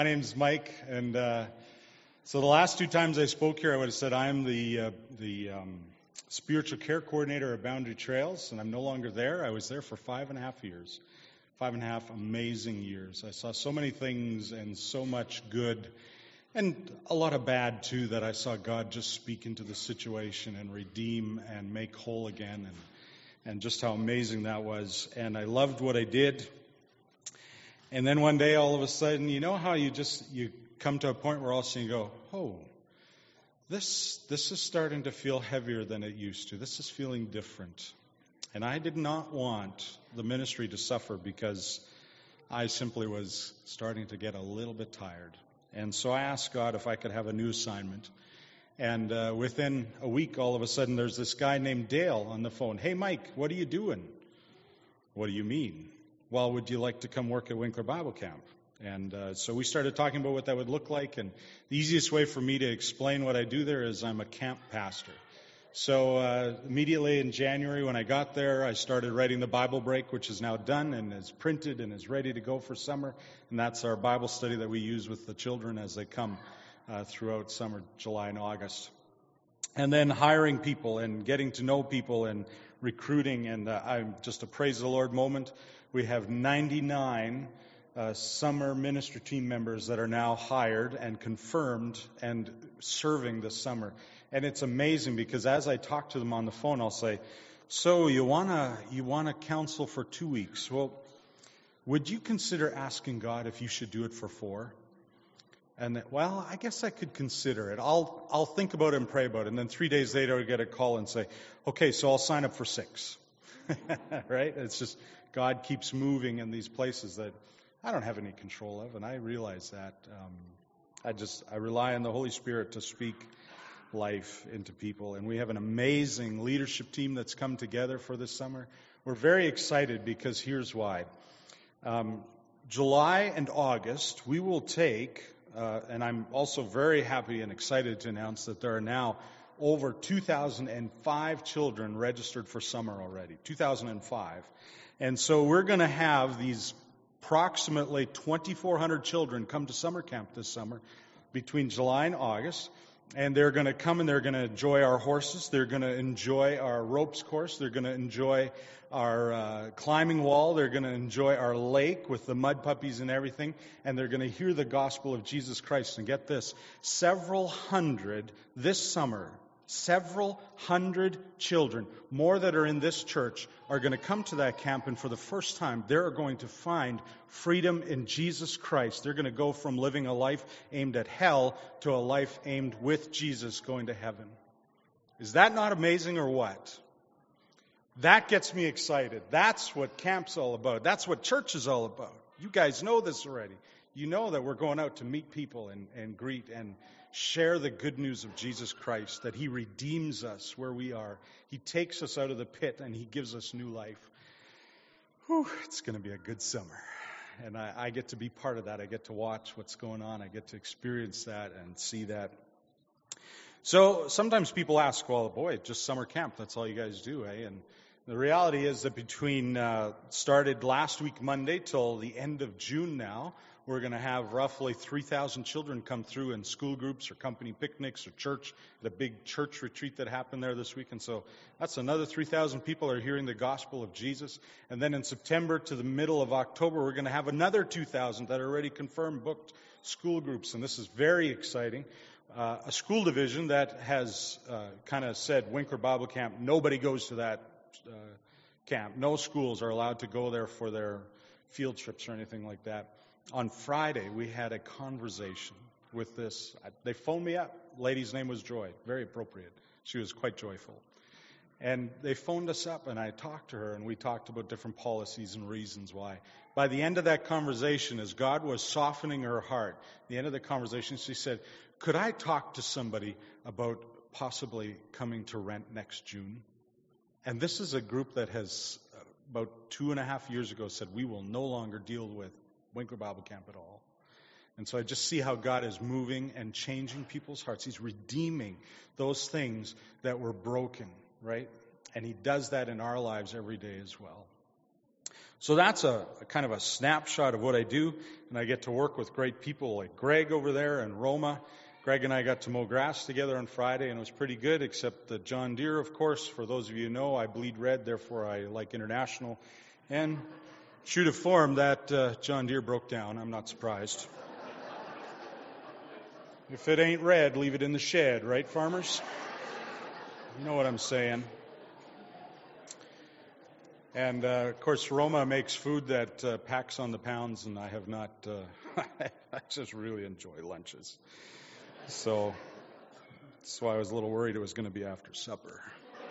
My name's Mike, and so the last two times I spoke here, I would have said I'm the spiritual care coordinator at Boundary Trails, and I'm no longer there. I was there for 5.5 years. 5.5 amazing years. I saw so many things and so much good, and a lot of bad too, that I saw God just speak into the situation and redeem and make whole again, and just how amazing that was. And I loved what I did. And then one day, all of a sudden, you know how you come to a point where all of a sudden you go, oh, this is starting to feel heavier than it used to. This is feeling different. And I did not want the ministry to suffer because I simply was starting to get a little bit tired. And so I asked God if I could have a new assignment. And within a week, all of a sudden, there's this guy named Dale on the phone. Hey, Mike, what are you doing? What do you mean? Well, would you like to come work at Winkler Bible Camp? And so we started talking about what that would look like. And the easiest way for me to explain what I do there is I'm a camp pastor. So immediately in January when I got there, I started writing the Bible Break, which is now done and is printed and is ready to go for summer. And that's our Bible study that we use with the children as they come throughout summer, July and August. And then hiring people and getting to know people and recruiting. And I'm just a praise the Lord moment. We have 99 summer ministry team members that are now hired and confirmed and serving this summer. And it's amazing because as I talk to them on the phone, I'll say, so you wanna counsel for 2 weeks. Well, would you consider asking God if you should do it for 4? And well, I guess I could consider it. I'll think about it and pray about it. And then 3 days later, I get a call and say, okay, so I'll sign up for 6. Right? It's just God keeps moving in these places that I don't have any control of, and I realize that. I rely on the Holy Spirit to speak life into people, and we have an amazing leadership team that's come together for this summer. We're very excited because here's why. July and August, we will take, and I'm also very happy and excited to announce that there are now over 2,005 children registered for summer already, 2,005. And so we're going to have these approximately 2,400 children come to summer camp this summer between July and August. And they're going to come and they're going to enjoy our horses. They're going to enjoy our ropes course. They're going to enjoy our climbing wall. They're going to enjoy our lake with the mud puppies and everything. And they're going to hear the gospel of Jesus Christ. And get this, several hundred children, more that are in this church, are going to come to that camp, and for the first time, they're going to find freedom in Jesus Christ. They're going to go from living a life aimed at hell to a life aimed with Jesus going to heaven. Is that not amazing or what? That gets me excited. That's what camp's all about. That's what church is all about. You guys know this already. You know that we're going out to meet people and greet and share the good news of Jesus Christ, that He redeems us where we are. He takes us out of the pit and He gives us new life. Whew, it's going to be a good summer. And I get to be part of that. I get to watch what's going on. I get to experience that and see that. So sometimes people ask, well, boy, just summer camp, that's all you guys do, eh? And the reality is that between started last week Monday till the end of June now, we're going to have roughly 3,000 children come through in school groups or company picnics or church, the big church retreat that happened there this week. And so that's another 3,000 people are hearing the gospel of Jesus. And then in September to the middle of October, we're going to have another 2,000 that are already confirmed booked school groups. And this is very exciting. A school division that has kind of said, Winkler Bible Camp, nobody goes to that camp. No schools are allowed to go there for their field trips or anything like that. On Friday, we had a conversation with this. They phoned me up. Lady's name was Joy. Very appropriate. She was quite joyful. And they phoned us up, and I talked to her, and we talked about different policies and reasons why. By the end of that conversation, as God was softening her heart, the end of the conversation, she said, could I talk to somebody about possibly coming to rent next June? And this is a group that has, about 2.5 years ago, said, we will no longer deal with Winkler Bible Camp at all. And so I just see how God is moving and changing people's hearts. He's redeeming those things that were broken, right? And He does that in our lives every day as well. So that's a kind of a snapshot of what I do, and I get to work with great people like Greg over there and Roma. Greg and I got to mow grass together on Friday, and it was pretty good, except the John Deere, of course. For those of you who know, I bleed red, therefore I like international. And true to form, that John Deere broke down. I'm not surprised. If it ain't red, leave it in the shed, right, farmers? You know what I'm saying. And, of course, Roma makes food that packs on the pounds, and I have not, I just really enjoy lunches. So that's why I was a little worried it was going to be after supper.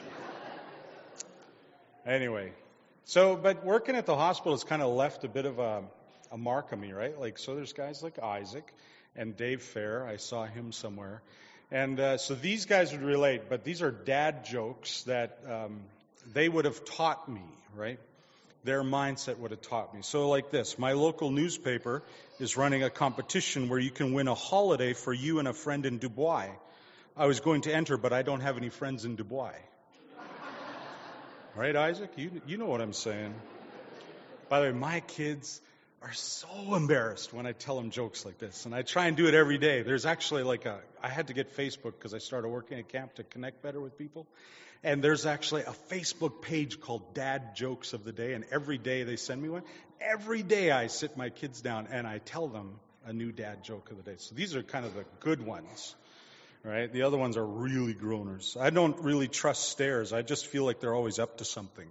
Anyway, but working at the hospital has kind of left a bit of a mark on me, right? So there's guys like Isaac and Dave Fair. I saw him somewhere. And so these guys would relate, but these are dad jokes that they would have taught me, right? Their mindset would have taught me. So like this, my local newspaper is running a competition where you can win a holiday for you and a friend in Dubois. I was going to enter, but I don't have any friends in Dubois. Right, Isaac? You know what I'm saying. By the way, my kids are so embarrassed when I tell them jokes like this, and I try and do it every day. There's actually I had to get Facebook because I started working at camp to connect better with people. And there's actually a Facebook page called Dad Jokes of the Day, and every day they send me one. Every day I sit my kids down and I tell them a new dad joke of the day. So these are kind of the good ones, right? The other ones are really groaners. I don't really trust stares. I just feel like they're always up to something.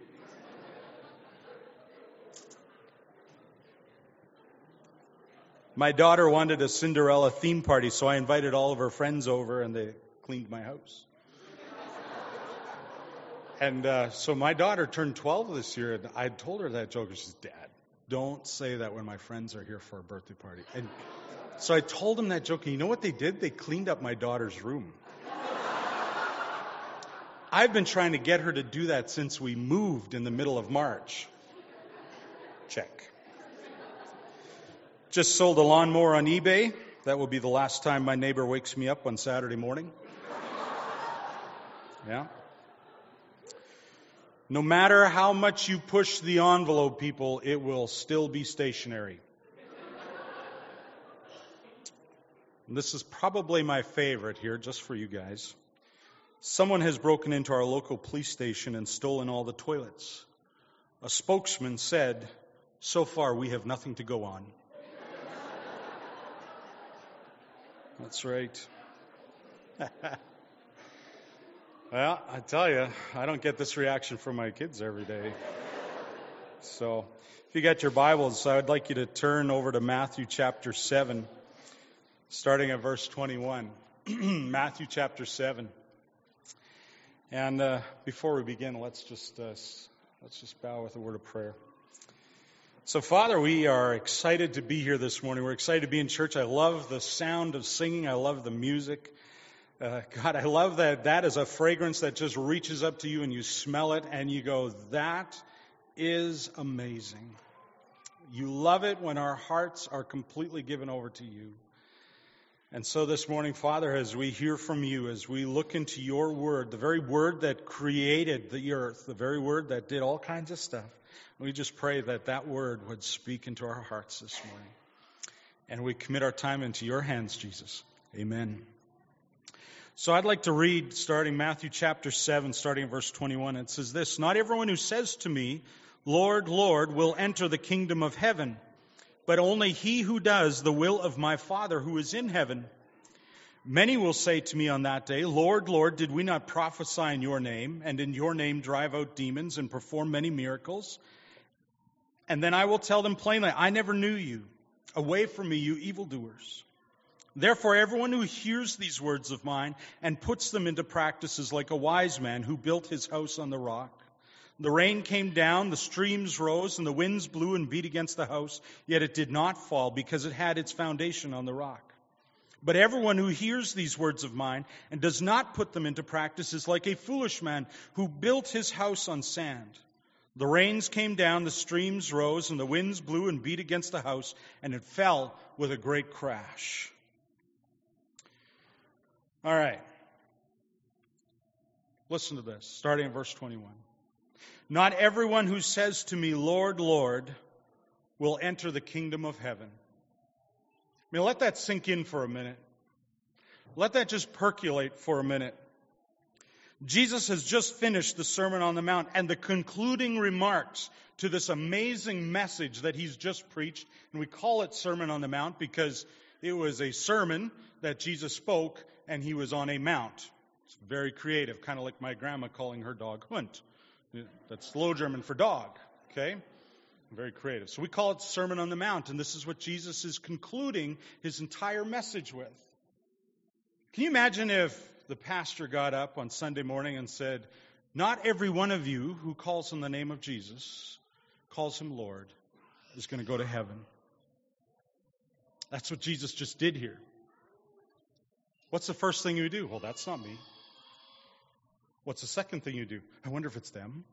My daughter wanted a Cinderella theme party, so I invited all of her friends over and they cleaned my house. And so my daughter turned 12 this year, and I told her that joke. She said, Dad, don't say that when my friends are here for a birthday party. And so I told him that joke, and you know what they did? They cleaned up my daughter's room. I've been trying to get her to do that since we moved in the middle of March. Check. Just sold a lawnmower on eBay. That will be the last time my neighbor wakes me up on Saturday morning. Yeah. No matter how much you push the envelope, people, it will still be stationary. And this is probably my favorite here, just for you guys. Someone has broken into our local police station and stolen all the toilets. A spokesman said, so far we have nothing to go on. That's right. Well, I tell you, I don't get this reaction from my kids every day. So, if you got your Bibles, I would like you to turn over to Matthew chapter 7, starting at verse 21. Matthew chapter 7. And before we begin, let's just bow with a word of prayer. So, Father, we are excited to be here this morning. We're excited to be in church. I love the sound of singing. I love the music. God, I love that is a fragrance that just reaches up to you and you smell it and you go, that is amazing. You love it when our hearts are completely given over to you. And so this morning, Father, as we hear from you, as we look into your word, the very word that created the earth, the very word that did all kinds of stuff, we just pray that that word would speak into our hearts this morning. And we commit our time into your hands, Jesus. Amen. So I'd like to read, starting Matthew chapter 7, starting at verse 21. It says this, not everyone who says to me, Lord, Lord, will enter the kingdom of heaven, but only he who does the will of my Father who is in heaven. Many will say to me on that day, Lord, Lord, did we not prophesy in your name, and in your name drive out demons and perform many miracles? And then I will tell them plainly, I never knew you. Away from me, you evildoers. Therefore, everyone who hears these words of mine and puts them into practice is like a wise man who built his house on the rock. The rain came down, the streams rose, and the winds blew and beat against the house, yet it did not fall because it had its foundation on the rock. But everyone who hears these words of mine and does not put them into practice is like a foolish man who built his house on sand. The rains came down, the streams rose, and the winds blew and beat against the house, and it fell with a great crash. All right. Listen to this, starting at verse 21. Not everyone who says to me, Lord, Lord, will enter the kingdom of heaven. I mean, let that sink in for a minute. Let that just percolate for a minute. Jesus has just finished the Sermon on the Mount, and the concluding remarks to this amazing message that he's just preached, and we call it Sermon on the Mount because it was a sermon that Jesus spoke, and he was on a mount. It's very creative, kind of like my grandma calling her dog Hund. That's Low German for dog, okay? Very creative. So we call it Sermon on the Mount, and this is what Jesus is concluding his entire message with. Can you imagine if the pastor got up on Sunday morning and said, not every one of you who calls on the name of Jesus, calls him Lord, is going to go to heaven? That's what Jesus just did here. What's the first thing you do? Well, that's not me. What's the second thing you do? I wonder if it's them.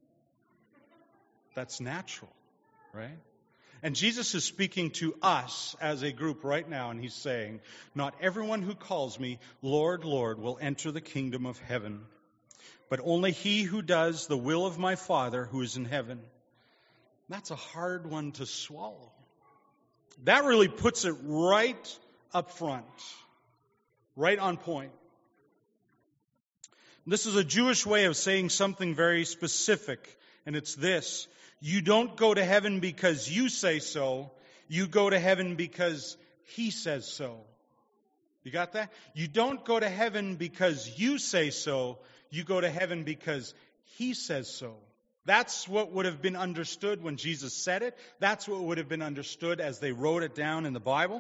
That's natural, right? And Jesus is speaking to us as a group right now, and he's saying, not everyone who calls me, Lord, Lord, will enter the kingdom of heaven, but only he who does the will of my Father who is in heaven. That's a hard one to swallow. That really puts it right up front, right on point. This is a Jewish way of saying something very specific, and it's this. You don't go to heaven because you say so. You go to heaven because he says so. You got that? You don't go to heaven because you say so. You go to heaven because he says so. That's what would have been understood when Jesus said it. That's what would have been understood as they wrote it down in the Bible.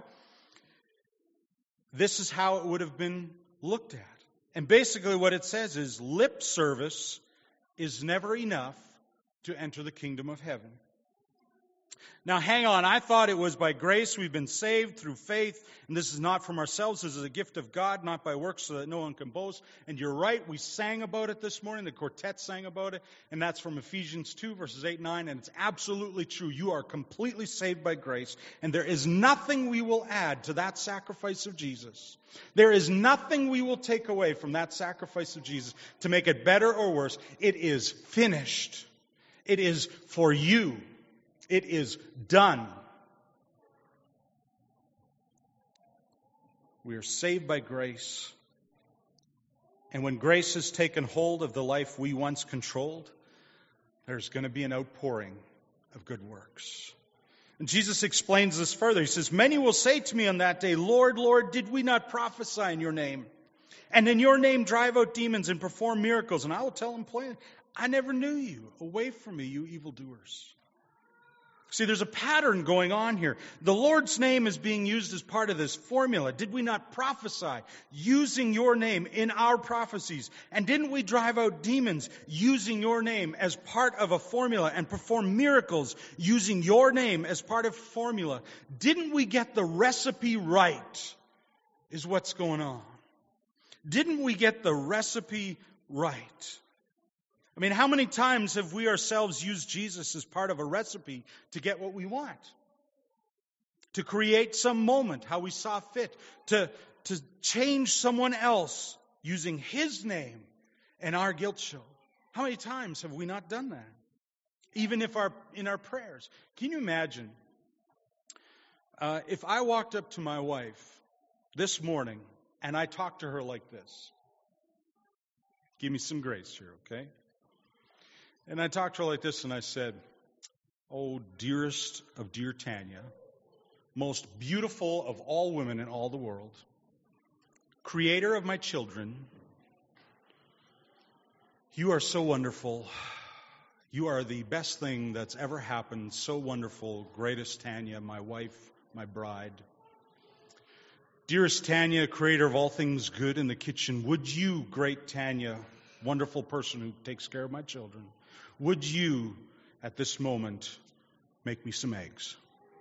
This is how it would have been looked at. And basically what it says is lip service is never enough to enter the kingdom of heaven. Now, hang on. I thought it was by grace we've been saved through faith, and this is not from ourselves. This is a gift of God, not by works, so that no one can boast. And you're right. We sang about it this morning. The quartet sang about it, and that's from Ephesians 2, verses 8 and 9, and it's absolutely true. You are completely saved by grace, and there is nothing we will add to that sacrifice of Jesus. There is nothing we will take away from that sacrifice of Jesus to make it better or worse. It is finished. It is for you. It is done. We are saved by grace. And when grace has taken hold of the life we once controlled, there's going to be an outpouring of good works. And Jesus explains this further. He says, many will say to me on that day, Lord, Lord, did we not prophesy in your name? And in your name drive out demons and perform miracles? And I will tell them plainly, I never knew you. Away from me, you evildoers. See, there's a pattern going on here. The Lord's name is being used as part of this formula. Did we not prophesy using your name in our prophecies? And didn't we drive out demons using your name as part of a formula and perform miracles using your name as part of a formula? Didn't we get the recipe right, is what's going on. Didn't we get the recipe right? I mean, how many times have we ourselves used Jesus as part of a recipe to get what we want? To create some moment, how we saw fit. To change someone else using his name and our guilt show. How many times have we not done that? Even if in our prayers. Can you imagine if I walked up to my wife this morning and I talked to her like this? Give me some grace here, okay? And I talked to her like this, and I said, oh, dearest of dear Tanya, most beautiful of all women in all the world, creator of my children, you are so wonderful. You are the best thing that's ever happened. So wonderful, greatest Tanya, my wife, my bride. Dearest Tanya, creator of all things good in the kitchen, would you, great Tanya, wonderful person who takes care of my children, would you, at this moment, make me some eggs?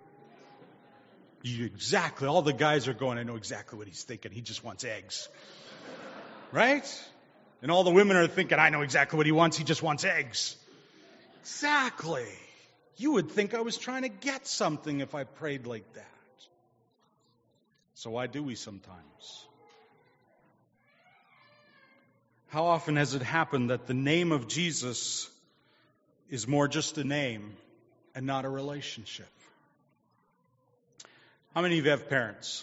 Exactly. All the guys are going, I know exactly what he's thinking. He just wants eggs. Right? And all the women are thinking, I know exactly what he wants. He just wants eggs. Exactly. You would think I was trying to get something if I prayed like that. So why do we sometimes? How often has it happened that the name of Jesus is more just a name and not a relationship. How many of you have parents?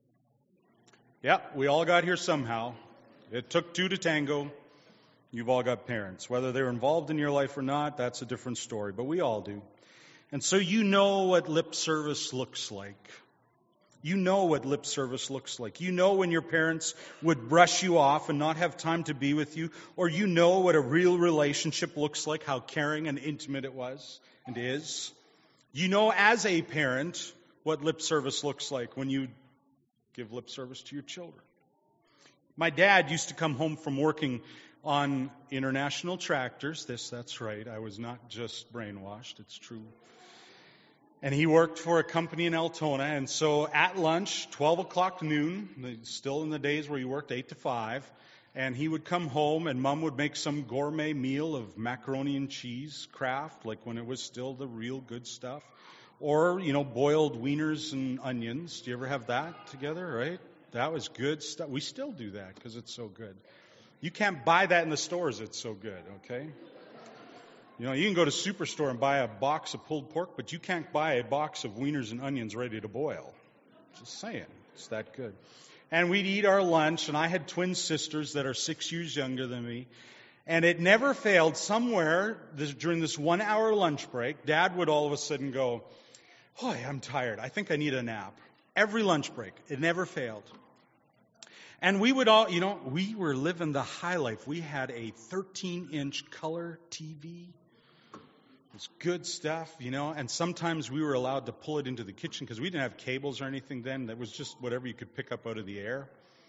Yeah, we all got here somehow. It took two to tango. You've all got parents. Whether they're involved in your life or not, that's a different story, but we all do. And so you know what lip service looks like. You know what lip service looks like. You know when your parents would brush you off and not have time to be with you, or you know what a real relationship looks like, how caring and intimate it was and is. You know as a parent what lip service looks like when you give lip service to your children. My dad used to come home from working on International Tractors. That's right. I was not just brainwashed. It's true. And he worked for a company in Altona. And so at lunch, 12 o'clock noon, still in the days where he worked 8 to 5, and he would come home and Mom would make some gourmet meal of macaroni and cheese, Kraft, like when it was still the real good stuff. Or, boiled wieners and onions. Do you ever have that together, right? That was good stuff. We still do that because it's so good. You can't buy that in the stores. It's so good, okay? You can go to Superstore and buy a box of pulled pork, but you can't buy a box of wieners and onions ready to boil. Just saying. It's that good. And we'd eat our lunch, and I had twin sisters that are 6 years younger than me. And it never failed. Somewhere during this 1 hour lunch break, Dad would all of a sudden go, "Oh, I'm tired. I think I need a nap." Every lunch break. It never failed. And we would all, we were living the high life. We had a 13-inch color TV. It was good stuff, and sometimes we were allowed to pull it into the kitchen because we didn't have cables or anything then. That was just whatever you could pick up out of the air.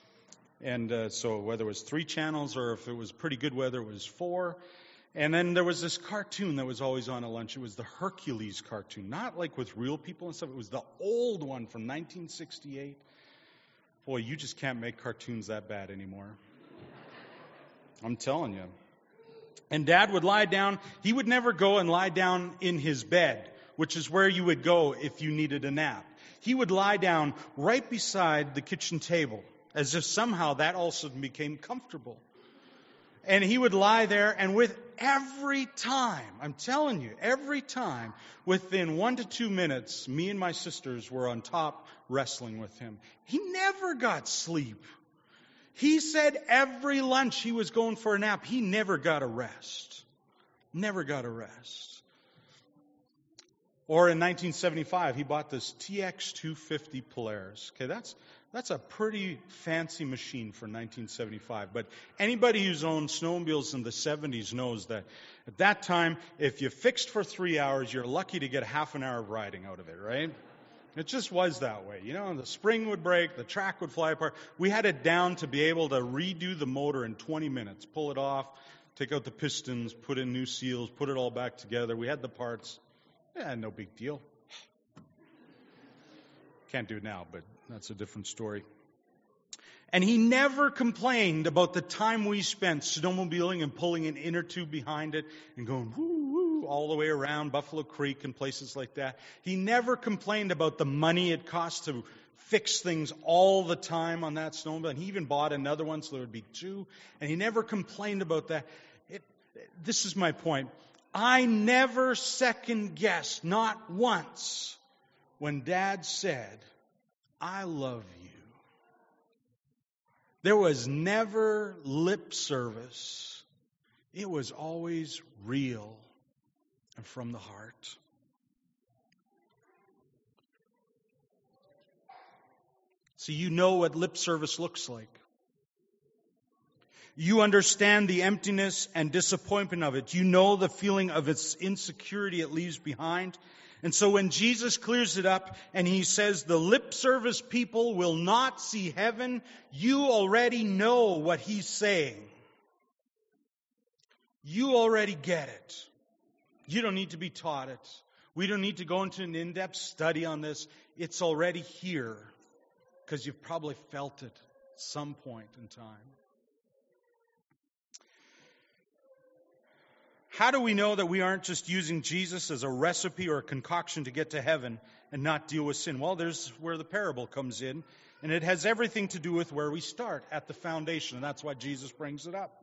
And so whether it was 3 channels or if it was pretty good weather, it was 4. And then there was this cartoon that was always on at lunch. It was the Hercules cartoon, not like with real people and stuff. It was the old one from 1968. Boy, you just can't make cartoons that bad anymore. I'm telling you. And Dad would lie down. He would never go and lie down in his bed, which is where you would go if you needed a nap. He would lie down right beside the kitchen table, as if somehow that also became comfortable. And he would lie there, and with every time, I'm telling you, every time, within 1 to 2 minutes, me and my sisters were on top wrestling with him. He never got sleep. He said every lunch he was going for a nap. He never got a rest. Never got a rest. Or in 1975, he bought this TX250 Polaris. Okay, that's a pretty fancy machine for 1975. But anybody who's owned snowmobiles in the 70s knows that at that time, if you fixed for 3 hours, you're lucky to get half an hour of riding out of it, right? It just was that way. The spring would break, the track would fly apart. We had it down to be able to redo the motor in 20 minutes, pull it off, take out the pistons, put in new seals, put it all back together. We had the parts. Yeah, no big deal. Can't do it now, but that's a different story. And he never complained about the time we spent snowmobiling and pulling an inner tube behind it and going woo, woo, all the way around Buffalo Creek and places like that. He never complained about the money it cost to fix things all the time on that snowmobile. And he even bought another one, so there would be 2. And he never complained about that. This is my point. I never second-guessed, not once, when Dad said, "I love you." There was never lip service. It was always real and from the heart. So you know what lip service looks like. You understand the emptiness and disappointment of it. You know the feeling of its insecurity it leaves behind. And so when Jesus clears it up and he says the lip service people will not see heaven, you already know what he's saying. You already get it. You don't need to be taught it. We don't need to go into an in-depth study on this. It's already here because you've probably felt it at some point in time. How do we know that we aren't just using Jesus as a recipe or a concoction to get to heaven and not deal with sin? Well, there's where the parable comes in, and it has everything to do with where we start, at the foundation, and that's why Jesus brings it up.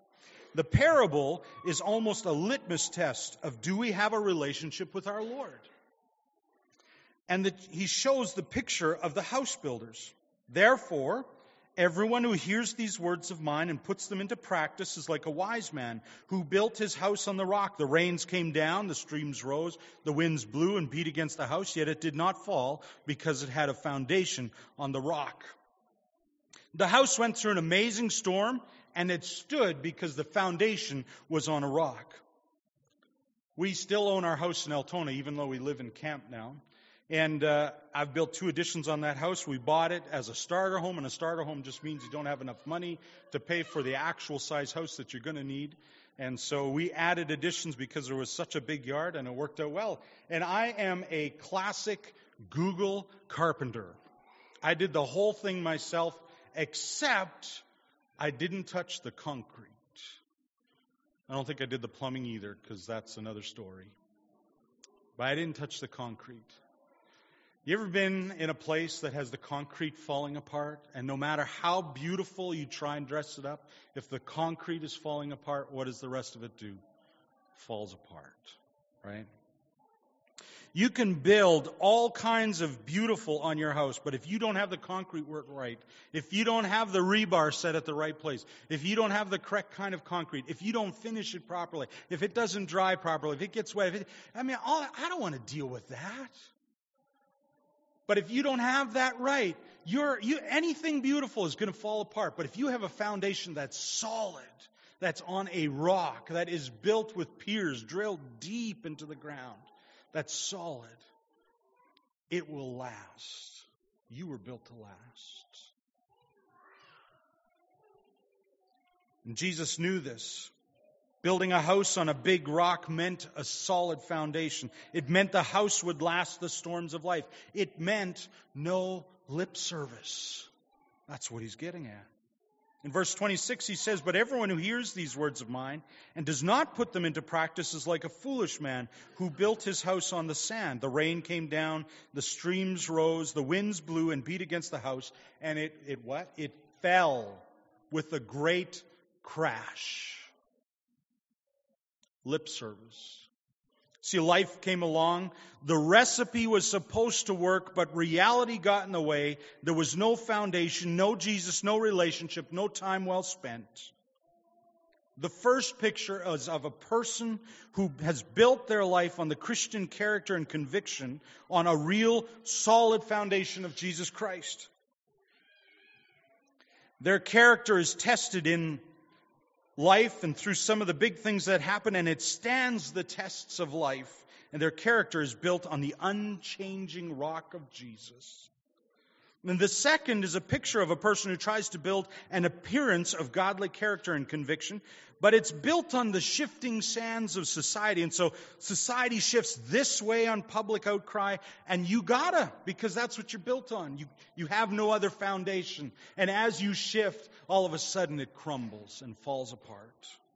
The parable is almost a litmus test of, do we have a relationship with our Lord? And he shows the picture of the house builders. Therefore, everyone who hears these words of mine and puts them into practice is like a wise man who built his house on the rock. The rains came down, the streams rose, the winds blew and beat against the house, yet it did not fall because it had a foundation on the rock. The house went through an amazing storm, and it stood because the foundation was on a rock. We still own our house in Altona, even though we live in camp now. And I've built 2 additions on that house. We bought it as a starter home, and a starter home just means you don't have enough money to pay for the actual size house that you're going to need. And so we added additions because there was such a big yard, and it worked out well. And I am a classic Google carpenter. I did the whole thing myself, except I didn't touch the concrete. I don't think I did the plumbing either, because that's another story. But I didn't touch the concrete. You ever been in a place that has the concrete falling apart, and no matter how beautiful you try and dress it up, if the concrete is falling apart, what does the rest of it do? Falls apart, right? You can build all kinds of beautiful on your house, but if you don't have the concrete work right, if you don't have the rebar set at the right place, if you don't have the correct kind of concrete, if you don't finish it properly, if it doesn't dry properly, if it gets wet, I don't want to deal with that. But if you don't have that right, anything beautiful is going to fall apart. But if you have a foundation that's solid, that's on a rock, that is built with piers drilled deep into the ground, that's solid, it will last. You were built to last. And Jesus knew this. Building a house on a big rock meant a solid foundation. It meant the house would last the storms of life. It meant no lip service. That's what he's getting at. In verse 26, he says, "But everyone who hears these words of mine and does not put them into practice is like a foolish man who built his house on the sand. The rain came down, the streams rose, the winds blew and beat against the house, and it what? It fell with a great crash." Lip service. See, life came along. The recipe was supposed to work, but reality got in the way. There was no foundation, no Jesus, no relationship, no time well spent. The first picture is of a person who has built their life on the Christian character and conviction on a real solid foundation of Jesus Christ. Their character is tested in life and through some of the big things that happen, and it stands the tests of life. And their character is built on the unchanging rock of Jesus. And the second is a picture of a person who tries to build an appearance of godly character and conviction, but it's built on the shifting sands of society. And so society shifts this way on public outcry, and you gotta, because that's what you're built on. You have no other foundation. And as you shift, all of a sudden it crumbles and falls apart.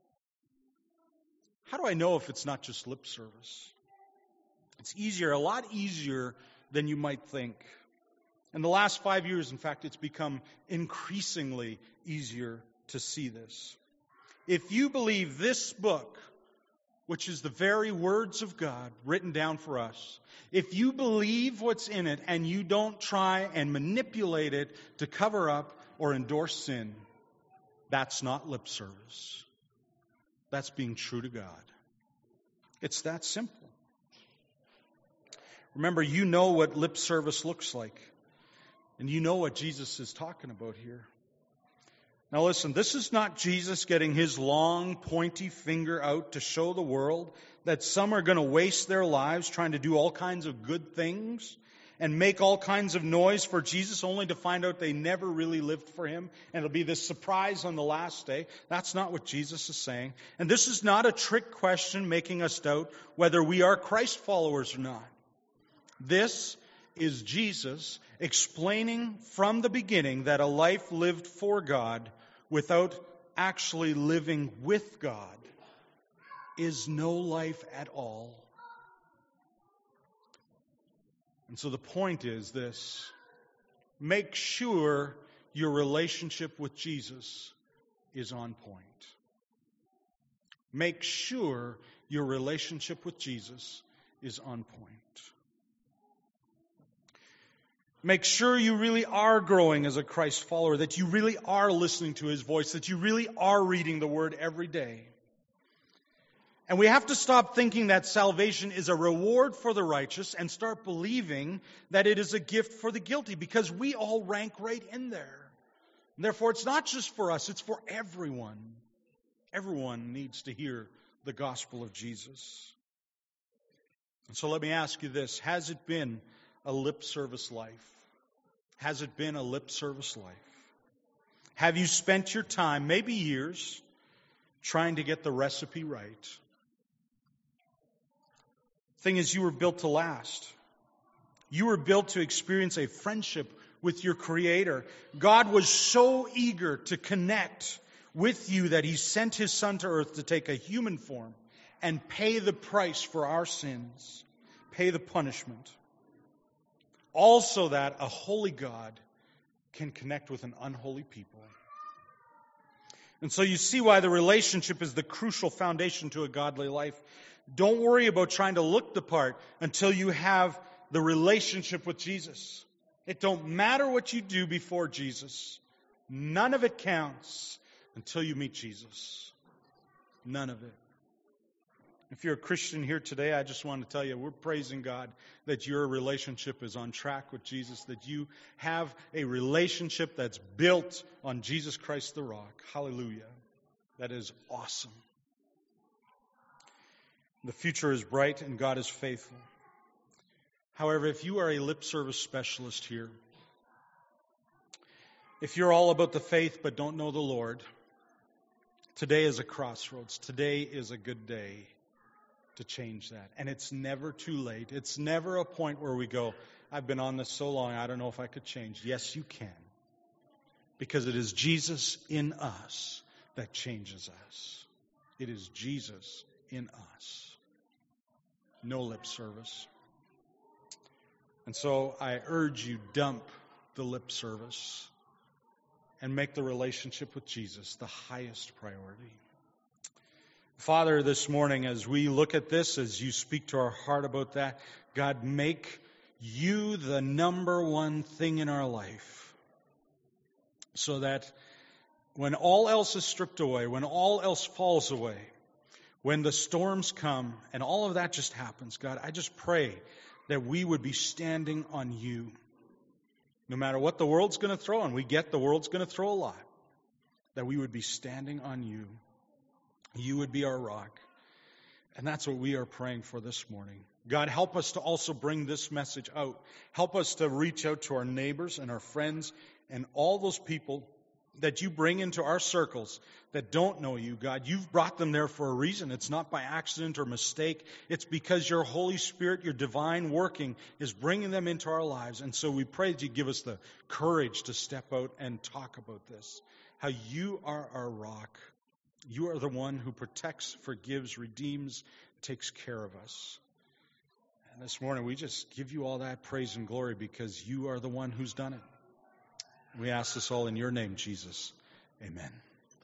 How do I know if it's not just lip service? It's easier, a lot easier than you might think. In the last 5 years, in fact, it's become increasingly easier to see this. If you believe this book, which is the very words of God written down for us, if you believe what's in it and you don't try and manipulate it to cover up or endorse sin, that's not lip service. That's being true to God. It's that simple. Remember, you know what lip service looks like. And you know what Jesus is talking about here. Now listen, this is not Jesus getting his long, pointy finger out to show the world that some are going to waste their lives trying to do all kinds of good things and make all kinds of noise for Jesus only to find out they never really lived for him. And it'll be this surprise on the last day. That's not what Jesus is saying. And this is not a trick question making us doubt whether we are Christ followers or not. This is Jesus explaining from the beginning that a life lived for God without actually living with God is no life at all. And so the point is this: make sure your relationship with Jesus is on point. Make sure your relationship with Jesus is on point. Make sure you really are growing as a Christ follower, that you really are listening to His voice, that you really are reading the Word every day. And we have to stop thinking that salvation is a reward for the righteous and start believing that it is a gift for the guilty, because we all rank right in there. And therefore, it's not just for us, it's for everyone. Everyone needs to hear the gospel of Jesus. And so let me ask you this. Has it been a lip service life? Has it been a lip service life? Have you spent your time, maybe years, trying to get the recipe right? Thing is, you were built to last. You were built to experience a friendship with your Creator. God was so eager to connect with you that He sent His Son to earth to take a human form and pay the price for our sins, pay the punishment. Also that a holy God can connect with an unholy people. And so you see why the relationship is the crucial foundation to a godly life. Don't worry about trying to look the part until you have the relationship with Jesus. It don't matter what you do before Jesus. None of it counts until you meet Jesus. None of it. If you're a Christian here today, I just want to tell you, we're praising God that your relationship is on track with Jesus, that you have a relationship that's built on Jesus Christ the rock. Hallelujah. That is awesome. The future is bright and God is faithful. However, if you are a lip service specialist here, if you're all about the faith but don't know the Lord, today is a crossroads. Today is a good day to change that. And it's never too late. It's never a point where we go, I've been on this so long, I don't know if I could change. Yes, you can. Because it is Jesus in us that changes us. It is Jesus in us. No lip service. And so I urge you, dump the lip service and make the relationship with Jesus the highest priority. Father, this morning, as we look at this, as you speak to our heart about that, God, make you the number one thing in our life, so that when all else is stripped away, when all else falls away, when the storms come and all of that just happens, God, I just pray that we would be standing on you. No matter what the world's going to throw, and we get the world's going to throw a lot, that we would be standing on you. You would be our rock. And that's what we are praying for this morning. God, help us to also bring this message out. Help us to reach out to our neighbors and our friends and all those people that you bring into our circles that don't know you, God. You've brought them there for a reason. It's not by accident or mistake. It's because your Holy Spirit, your divine working, is bringing them into our lives. And so we pray that you give us the courage to step out and talk about this. How you are our rock. You are the one who protects, forgives, redeems, takes care of us. And this morning we just give you all that praise and glory because you are the one who's done it. We ask this all in your name, Jesus. Amen.